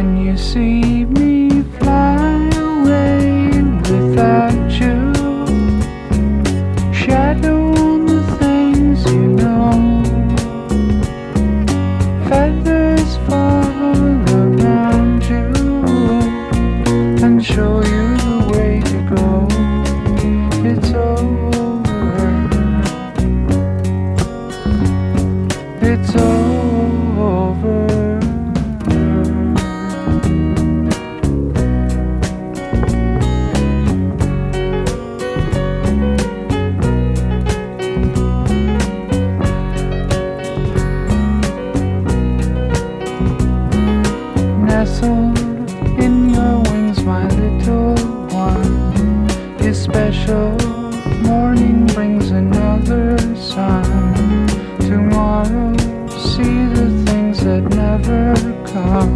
When you see me fly away without you, shadow on the things you know, feathers fall around you and show you the way to go. It's over. It's over. Nestled in your wings, my little one, is special. Morning brings another sun. Tomorrow, see the things that never come.